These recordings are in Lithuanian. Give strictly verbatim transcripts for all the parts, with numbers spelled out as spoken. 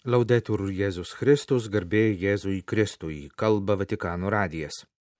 Laudetur Jėzus Kristus, garbė Jėzui Kristui, kalba Vatikano radijas.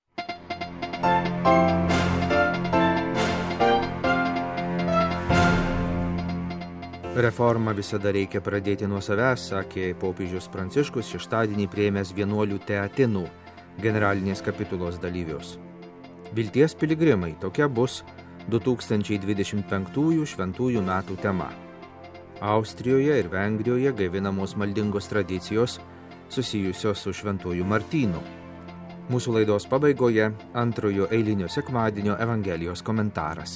Reformą visada reikia pradėti nuo savęs, sakė popiežius Pranciškus šeštadienį priėmęs vienuolių teatinų generalinės kapitulos dalyvius. Vilties piligrimai, tokia bus du tūkstančiai dvidešimt penktųjų šventųjų metų tema. Austrijoje ir Vengrijoje gaivinamos maldingos tradicijos susijusios su šventuoju Martynu. Mūsų laidos pabaigoje antrojo eilinio sekmadienio Evangelijos komentaras.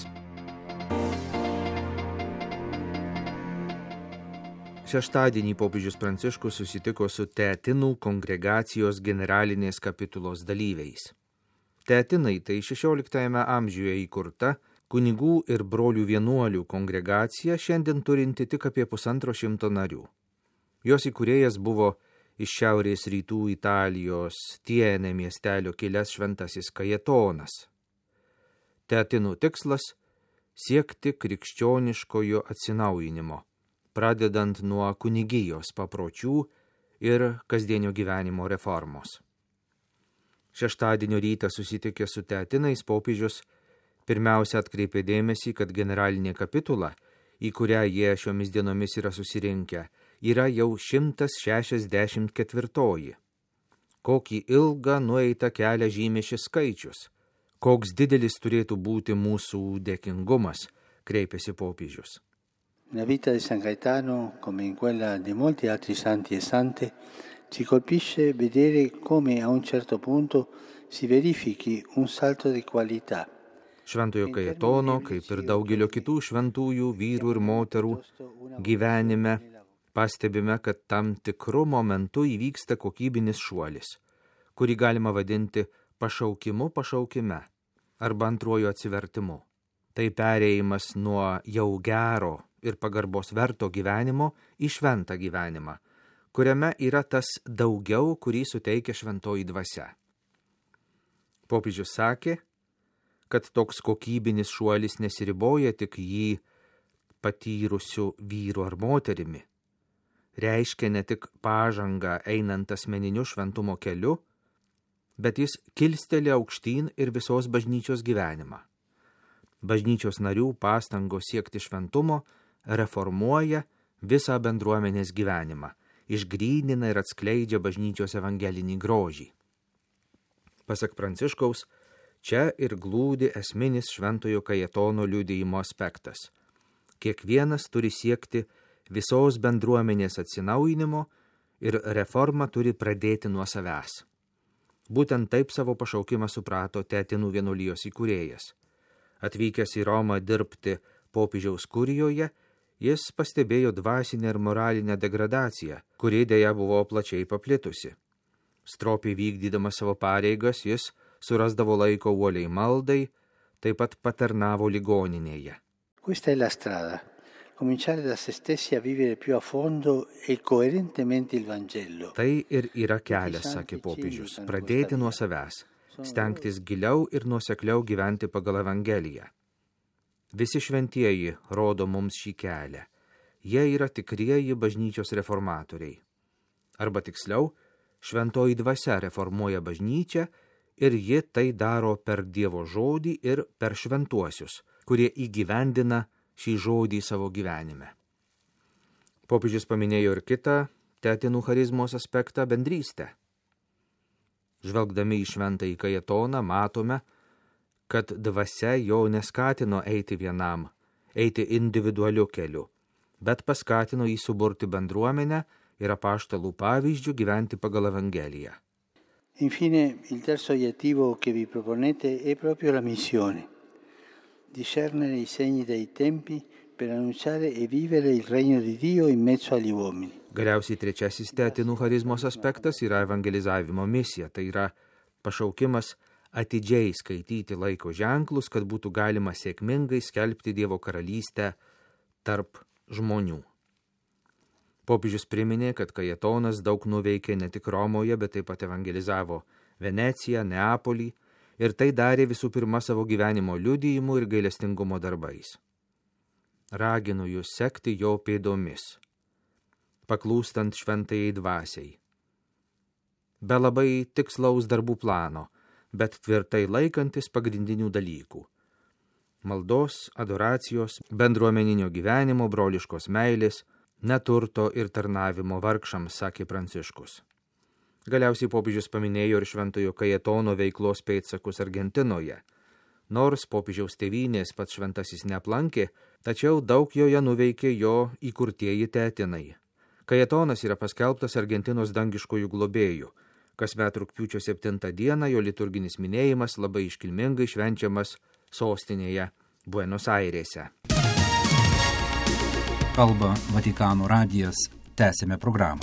Šeštadienį popiežius Pranciškus susitiko su teatinų kongregacijos generalinės kapitulos dalyviais. Teatinai tai šešioliktajame amžiuje įkurta kunigų ir brolių vienuolių kongregacija, šiandien turinti tik apie pusantro šimto narių. Jos įkūrėjas buvo iš šiaurės rytų Italijos Tiene miestelio kilęs šventasis Kajetonas. Teatinų tikslas – siekti krikščioniškojo atsinaujinimo, pradedant nuo kunigijos papročių ir kasdienio gyvenimo reformos. Šeštadienio rytą susitikęs su teatinais popiežius pirmiausia atkreipė dėmesį, kad generalinė kapitula, į kurią jie šiomis dienomis yra susirinkę, yra jau šimtas šešiasdešimt ketvirtoji. Kokį ilgą nueitą kelią žymi šis skaičius, koks didelis turėtų būti mūsų dėkingumas, kreipėsi popiežius. La vita di San Gaetano, come in quella di molti altri santi e sante, ci colpisce vedere come a un certo punto si verifichi un salto di qualità. Šventojo Kajetono, kaip ir daugelio kitų šventųjų vyrų ir moterų gyvenime, pastebime, kad tam tikru momentu įvyksta kokybinis šuolis, kurį galima vadinti pašaukimu pašaukime arba antruoju atsivertimu. Tai perėjimas nuo jau gero ir pagarbos verto gyvenimo į šventą gyvenimą, kuriame yra tas daugiau, kurį suteikia šventoji dvasia. Popiežius sakė, kad toks kokybinis šuolis nesiriboja tik jį patyrusių vyrų ar moterimi. Reiškia ne tik pažangą einant asmeniniu šventumo keliu, bet jis kilsteli aukštyn ir visos bažnyčios gyvenimą. Bažnyčios narių pastangos siekti šventumo reformuoja visą bendruomenės gyvenimą, išgrynina ir atskleidžia bažnyčios evangelinį grožį. Pasak Pranciškaus, čia ir glūdi esminis šventojo Kajetono liudijimo aspektas. Kiekvienas turi siekti visos bendruomenės atsinaujinimo ir reformą turi pradėti nuo savęs. Būtent taip savo pašaukimą suprato teatinų vienuolijos įkūrėjas. Atvykęs į Romą dirbti popiežiaus kurijoje, jis pastebėjo dvasinę ir moralinę degradaciją, kuri dėja buvo plačiai paplitusi. Stropiai vykdydamas savo pareigas, jis surasdavo laiko uoliai maldai, taip pat patarnavo ligoninėje. Questa è la strada. Cominciare da se stessi a vivere più a fondo e coerentemente il Vangelo. Tai ir yra kelias, sakė popiežius, pradėti nuo savęs, stengtis giliau ir nuosekliau gyventi pagal Evangeliją. Visi šventieji rodo mums šį kelią. Jie yra tikrieji bažnyčios reformatoriai. Arba tiksliau, šventoji dvasia reformuoja bažnyčią ir ji tai daro per Dievo žodį ir per šventuosius, kurie įgyvendina šį žodį savo gyvenime. Popiežius paminėjo ir kitą teatinų charizmos aspektą – bendrystę. Žvelgdami į šventąjį Kajetoną matome, kad dvasia jo neskatino eiti vienam, eiti individualiu keliu, bet paskatino jį suburti bendruomenę ir apaštalų pavyzdžių gyventi pagal Evangeliją. Infine, il terzo obiettivo che vi proponete è proprio la missione. Discernere i segni dei tempi per annunciare e vivere il regno di Dio in mezzo agli uomini. Galiausiai trečiasis teatinų charizmos aspektas yra evangelizavimo misija, tai yra pašaukimas atidžiai skaityti laiko ženklus, kad būtų galima sėkmingai skelbti Dievo karalystę tarp žmonių. Popiežius priminė, kad Kajetonas daug nuveikė ne tik Romoje, bet taip pat evangelizavo Veneciją, Neapolį ir tai darė visų pirma savo gyvenimo liudijimu ir gailestingumo darbais. Raginu jūs sekti jo pėdomis. paklūstant šventajai dvasiai. Be labai tikslaus darbų plano, bet tvirtai laikantis pagrindinių dalykų. Maldos, adoracijos, bendruomeninio gyvenimo, broliškos meilės, neturto ir tarnavimo vargšams, sakė Pranciškus. Galiausiai popiežius paminėjo ir šventojo Kajetono veiklos pėdsakus Argentinoje. Nors popiežiaus tėvynės pats šventasis neaplankė, tačiau daug joje nuveikė jo įkurtieji tetinai. Kajetonas yra paskelbtas Argentinos dangiškojų globėjų. Kasmet rugpjūčio septintą dieną jo liturginis minėjimas labai iškilmingai švenčiamas sostinėje Buenos Airėse. Kalba Vatikano radijas, tęsime programą.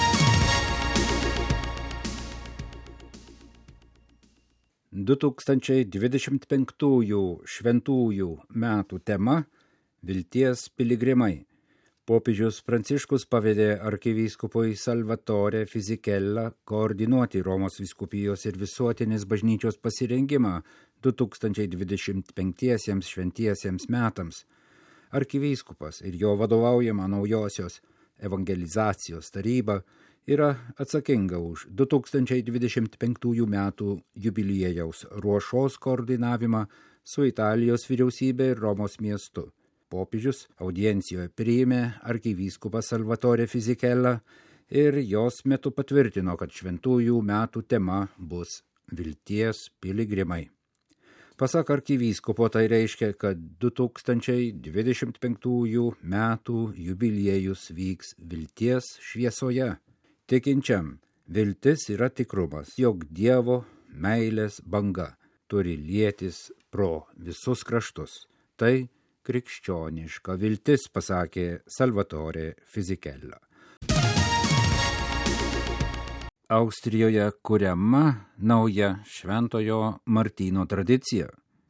du tūkstančiai dvidešimt penktųjų šventųjų metų tema – Vilties piligrimai. Popiežius Pranciškus pavedė arkivyskupui Salvatore Fisichella koordinuoti Romos vyskupijos ir visuotinės bažnyčios pasirengimą du tūkstančiai dvidešimt penktiesiems šventiesiems metams. Arkivyskupas ir jo vadovaujama naujosios evangelizacijos taryba yra atsakinga už du tūkstančiai dvidešimt penktųjų metų jubiliejaus ruošos koordinavimą su Italijos vyriausybė ir Romos miestu. Popiežius audiencijoje priėmė arkivyskupą Salvatore Fisichella ir jos metu patvirtino, kad šventųjų metų tema bus Vilties piligrimai. Pasak arkivyskupo, tai reiškia, kad du tūkstančiai dvidešimt penktųjų metų jubiliejus vyks vilties šviesoje. Tikinčiam viltis yra tikrumas, jog Dievo meilės banga turi lietis pro visus kraštus. Tai krikščioniška viltis, pasakė Salvatore Fisichella. Austrijoje kuriama nauja Šventojo Martyno tradicija.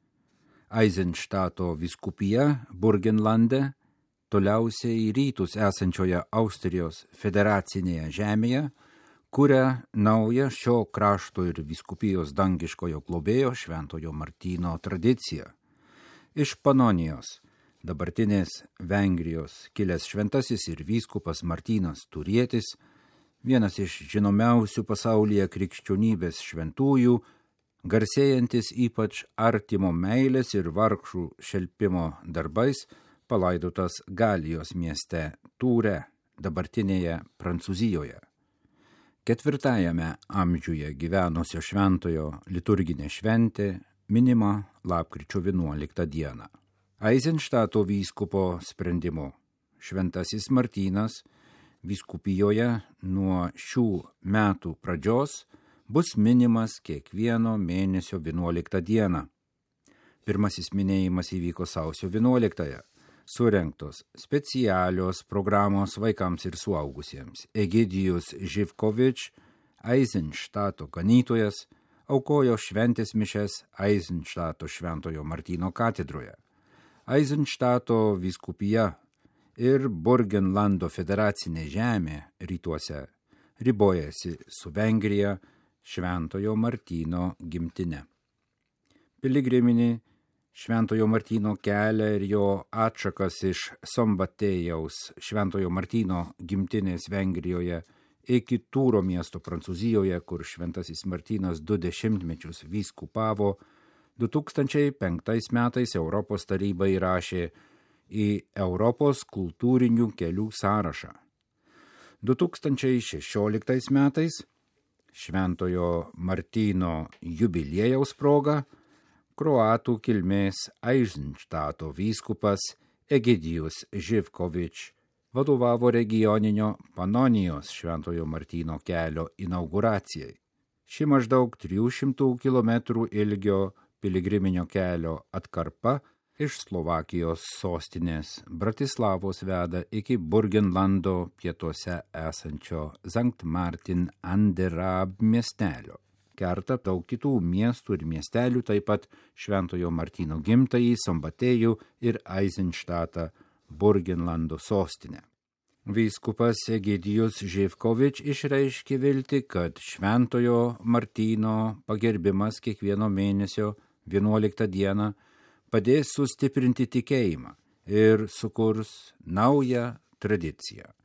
Eisenštato vyskupija Burgenlande, toliausiai į rytus esančioje Austrijos federacinėje žemėje, kuria naują šio krašto ir vyskupijos dangiškojo globėjo Šventojo Martyno tradiciją. Iš Panonijos, dabartinės Vengrijos, kilęs šventasis ir vyskupas Martynas Turietis, vienas iš žinomiausių pasaulyje krikščionybės šventųjų, garsėjantis ypač artimo meilės ir vargšų šelpimo darbais, palaidotas Galijos mieste Tūre, dabartinėje Prancūzijoje. Ketvirtajame amžiuje gyvenusio šventojo liturginė šventė minima lapkričio vienuoliktą dieną. Eisenštato vyskupo sprendimu šventasis Martynas vyskupijoje nuo šių metų pradžios bus minimas kiekvieno mėnesio vienuoliktą dieną. Pirmasis minėjimas įvyko sausio vienuoliktąją. Surengtos specialios programos vaikams ir suaugusiems. Egidijus Živkovič, Eisenštato ganytojas, aukojo šventės mišias Eisenštato Šventojo Martyno katedroje. Eisenštato vyskupija ir Burgenlando federacinė žemė rytuose ribojasi su Vengrija Šventojo Martyno gimtine. Piligriminį Šventojo Martyno kelią ir jo atšakas iš Sombatėjaus Šventojo Martyno gimtinės Vengrijoje iki Tūro miesto Prancūzijoje, kur šventasis Martynas du dešimtmečius vyskupavo, du tūkstančiai penktais metais Europos taryba įrašė į Europos kultūrinių kelių sąrašą. du tūkstančiai šešioliktais metais Šventojo Martyno jubiliejaus proga kroatų kilmės Eisenštato vyskupas Egidijus Živkovič vadovavo regioninio Panonijos Šventojo Martyno kelio inauguracijai. Ši maždaug trijų šimtų kilometrų ilgio piligriminio kelio atkarpa iš Slovakijos sostinės Bratislavos veda iki Burgenlando pietuose esančio Sankt Martin an der Rab miestelio. Kerta daug kitų miestų ir miestelių, taip pat Šventojo Martyno gimtąjį Sombatėjų ir Eisenštatą Burgenlando sostinę. Vyskupas Egidijus Živkovič išreiškė viltį, kad Šventojo Martyno pagerbimas kiekvieno mėnesio vienuoliktą dieną padės sustiprinti tikėjimą ir sukurs naują tradiciją.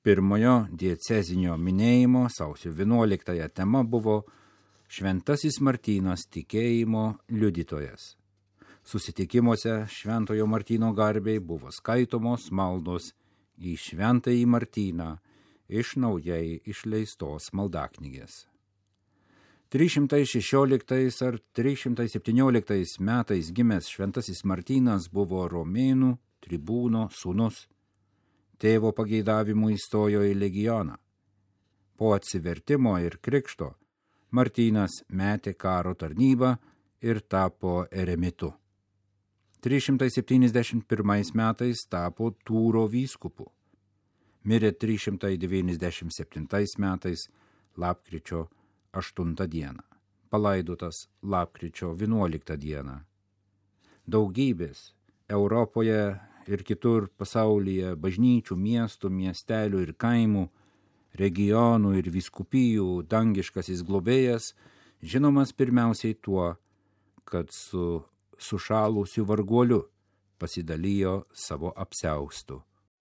pirmojo diecezinio minėjimo sausio vienuoliktąją tema buvo Šventasis Martynas tikėjimo liudytojas. Susitikimuose Šventojo Martyno garbei buvo skaitomos maldos į Šventąjį Martyną iš naujai išleistos maldaknygės. trys šimtai šešioliktais ar trys šimtai septynioliktais metais gimęs Šventasis Martynas buvo romėnų tribūno sūnus. Tėvo pageidavimu įstojo į legioną. Po atsivertimo ir krikšto Martynas metė karo tarnybą ir tapo eremitu. trys šimtai septyniasdešimt pirmais metais tapo Tūro vyskupu. Mirė trys šimtai devyniasdešimt septintais metais lapkričio aštuntą dieną. Palaidotas lapkričio vienuoliktą dieną. Daugybės Europoje ir kitur pasaulyje bažnyčių, miestų, miestelių ir kaimų, regionų ir vyskupijų dangiškasis globėjas žinomas pirmiausiai tuo, kad su sušalusiu varguoliu pasidalijo savo apsiaustu.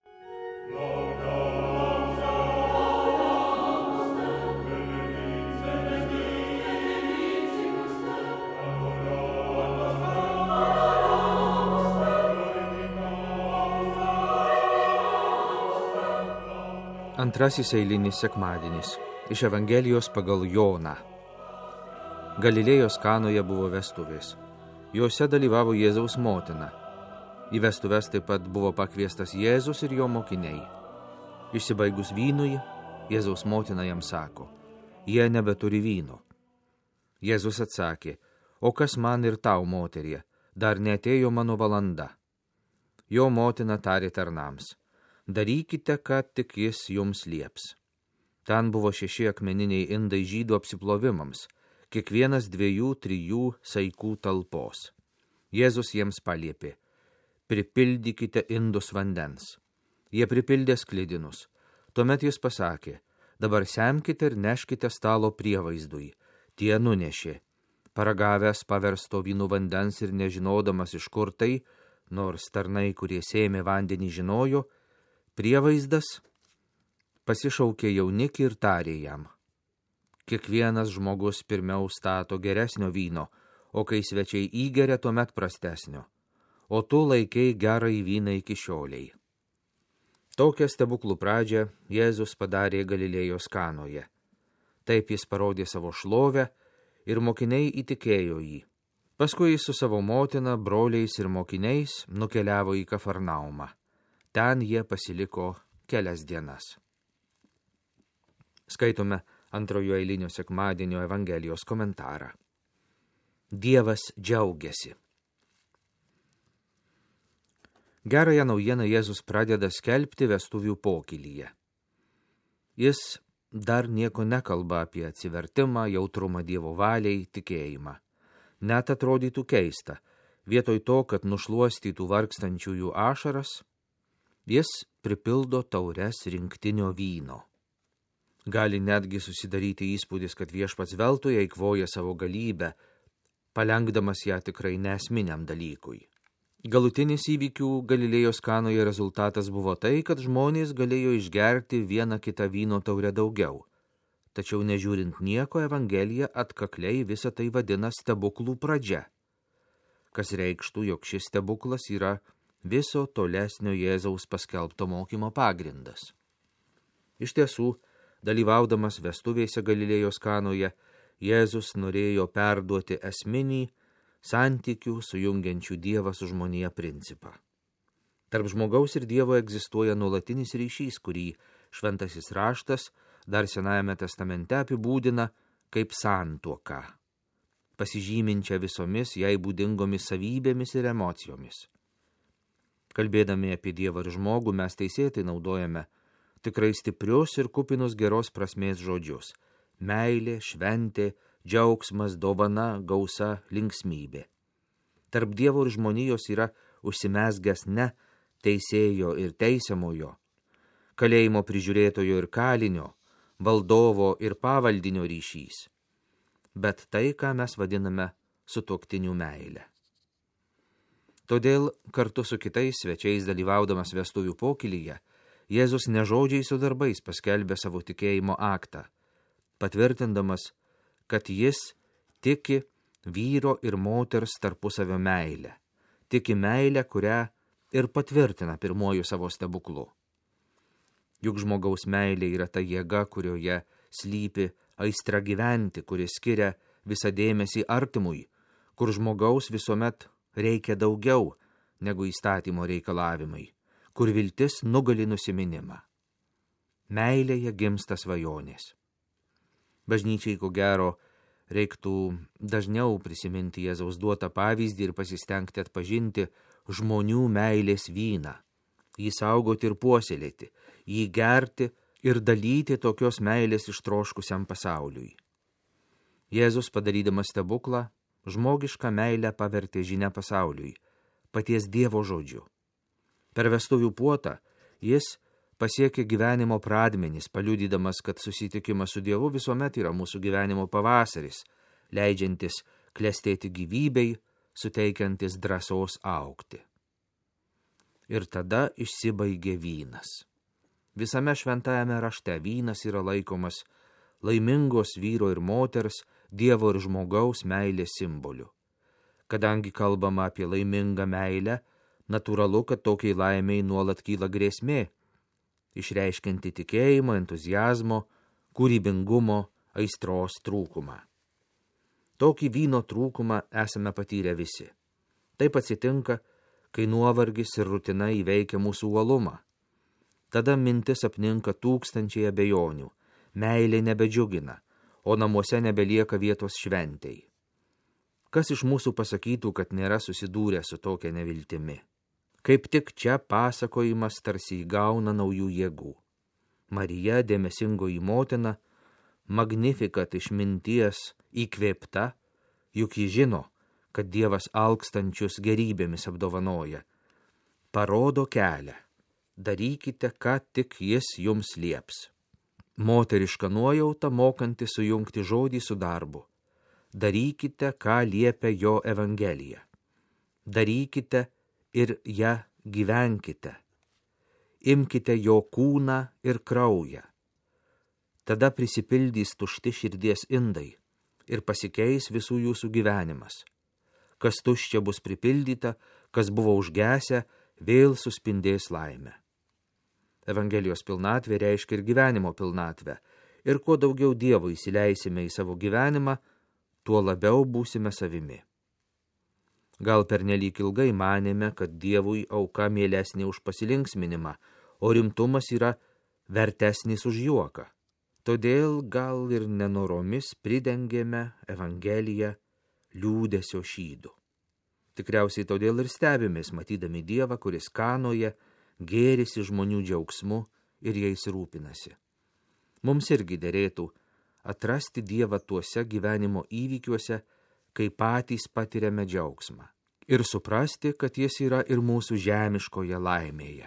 Antrasis eilinis sekmadienis iš Evangelijos pagal Joną. Galilėjos Kanoje buvo vestuvės. Jose dalyvavo Jėzaus motina. Į vestuves taip pat buvo pakviestas Jėzus ir jo mokiniai. Išsibaigus vynui, Jėzaus motina jam sako, jie nebeturi vyno. Jėzus atsakė, o kas man ir tau, moterie, dar neatėjo mano valanda. Jo motina tarė tarnams, darykite, ką tik jis jums lieps. Ten buvo šeši akmeniniai indai žydų apsiplovimams, kiekvienas dviejų, trijų saikų talpos. Jėzus jiems paliepė, pripildykite indus vandens. Jie pripildė sklidinus. Tuomet jis pasakė, dabar semkite ir neškite stalo prievaizdui. Tie nunešė. Paragavęs paversto vynų vandens ir nežinodamas iš kur tai, nors tarnai, kurie sėmė vandenį, žinojo, prievaizdas pasišaukė jaunikį ir tarė jam. Kiekvienas žmogus pirmiau stato geresnio vyno, o kai svečiai įgeria, tuomet prastesnio. O tu laikei gerąjį vyną iki šioliai. Tokią stebuklų pradžią Jėzus padarė Galilėjos Kanoje. Taip jis parodė savo šlovę ir mokiniai įtikėjo jį. Paskui jis su savo motina, broliais ir mokiniais nukeliavo į Kafarnaumą. Ten jie pasiliko kelias dienas. Skaitome antrojo eilinio sekmadienio Evangelijos komentarą. Dievas džiaugiasi. Gerąją naujieną Jėzus pradeda skelbti vestuvių pokylyje. Jis dar nieko nekalba apie atsivertimą, jautrumą Dievo valiai, tikėjimą. Net atrodytų keista, vietoj to, kad nušluostytų vargstančiųjų ašaras, jis pripildo taures rinktinio vyno. Gali netgi susidaryti įspūdis, kad viešpats veltui eikvoja savo galybę, palengdamas ją tikrai nesminiam dalykui. Galutinis įvykių Galilėjos Kanoje rezultatas buvo tai, kad žmonės galėjo išgerti vieną kitą vyno taurę daugiau. Tačiau nežiūrint nieko, Evangelija atkakliai visą tai vadina stebuklų pradžia, kas reikštų, jog šis stebuklas yra viso tolesnio Jėzaus paskelbto mokymo pagrindas. Iš tiesų, dalyvaudamas vestuvėse Galilėjos Kanoje, Jėzus norėjo perduoti esminį santykių sujungiančių Dievą su žmonija principą. Tarp žmogaus ir Dievo egzistuoja nuolatinis ryšys, kurį šventasis raštas dar Senajame testamente apibūdina kaip santuoką, pasižyminčią visomis jai būdingomis savybėmis ir emocijomis. Kalbėdami apie Dievą ir žmogų, mes teisėtai naudojame tikrai stiprius ir kupinus geros prasmės žodžius – meilė, šventė, džiaugsmas, dovana, gausa, linksmybė. Tarp Dievo ir žmonijos yra užsimezgęs ne teisėjo ir teisiamojo, kalėjimo prižiūrėtojo ir kalinio, valdovo ir pavaldinio ryšys, bet tai, ką mes vadiname sutuoktinių meilę. Todėl kartu su kitais svečiais dalyvaudamas vestuvių pokylyje, Jėzus ne žodžiai su darbais paskelbė savo tikėjimo aktą, patvirtindamas, kad jis tiki vyro ir moters tarpusavio meilę, tiki meilę, kurią ir patvirtina pirmojų savo stebuklų. Juk žmogaus meilė yra ta jėga, kurioje slypi aistra gyventi, kuri skiria visą dėmesį artimui, kur žmogaus visuomet reikia daugiau negu įstatymo reikalavimai, kur viltis nugali nusiminimą. Meilėje gimsta svajonės. Bažnyčiai, ko gero, reiktų dažniau prisiminti Jėzaus duotą pavyzdį ir pasistengti atpažinti žmonių meilės vyną, jį saugoti ir puoselėti, jį gerti ir dalyti tokios meilės ištroškusiam pasauliui. Jėzus, padarydamas stebuklą, žmogišką meilę pavertė žinia pasauliui, paties Dievo žodžiu. Per vestuvių puotą jis pasiekė gyvenimo pradmenis, paliudydamas, kad susitikimas su Dievu visuomet yra mūsų gyvenimo pavasaris, leidžiantis klestėti gyvybei, suteikiantis drąsos augti. Ir tada išsibaigė vynas. Visame šventajame rašte vynas yra laikomas laimingos vyro ir moters, Dievo ir žmogaus meilės simboliu. Kadangi kalbama apie laimingą meilę, natūralu, kad tokiai laimiai nuolat kyla grėsmė, išreiškianti tikėjimo, entuzijazmo, kūrybingumo, aistros trūkumą. Tokį vyno trūkumą esame patyrę visi. Taip atsitinka, kai nuovargis ir rutina įveikia mūsų uolumą. Tada mintis apninka tūkstančiai abejonių, meilė nebedžiugina, o namuose nebelieka vietos šventei. Kas iš mūsų pasakytų, kad nėra susidūrę su tokia neviltimi? Kaip tik čia pasakojimas tarsi įgauna naujų jėgų. Marija, dėmesingoji motina, Magnificat išminties įkvėpta, juk ji žino, kad Dievas alkstančius gerybėmis apdovanoja. Parodo kelią, darykite, ką tik jis jums lieps. Moteriška nuojauta mokanti sujungti žodį su darbu. Darykite, ką liepia jo Evangelija. Darykite ir ją gyvenkite. Imkite jo kūną ir kraują. Tada prisipildys tušti širdies indai ir pasikeis visų jūsų gyvenimas. Kas tuščia bus pripildyta, kas buvo užgesę, vėl suspindės laimę. Evangelijos pilnatvė reiškia ir gyvenimo pilnatvę, ir kuo daugiau Dievo įsileisime į savo gyvenimą, tuo labiau būsime savimi. Gal pernelyg ilgai manėme, kad Dievui auka mielesnė už pasilinksminimą, o rimtumas yra vertesnis už juoką. Todėl gal ir nenoromis pridengėme Evangeliją liūdesio šydu. Tikriausiai todėl ir stebimės, matydami Dievą, kuris Kanoje gėrisi žmonių džiaugsmu ir jais rūpinasi. Mums irgi derėtų atrasti Dievą tuose gyvenimo įvykiuose, kai patys patiriame džiaugsmą, ir suprasti, kad jis yra ir mūsų žemiškoje laimėje.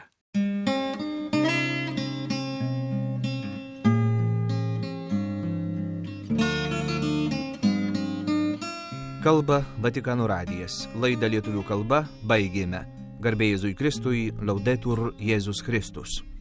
Kalba Vatikano radijas. Laidą lietuvių kalba baigėme. Garbė Jėzui Kristui, Laudetur Jėzus Kristus.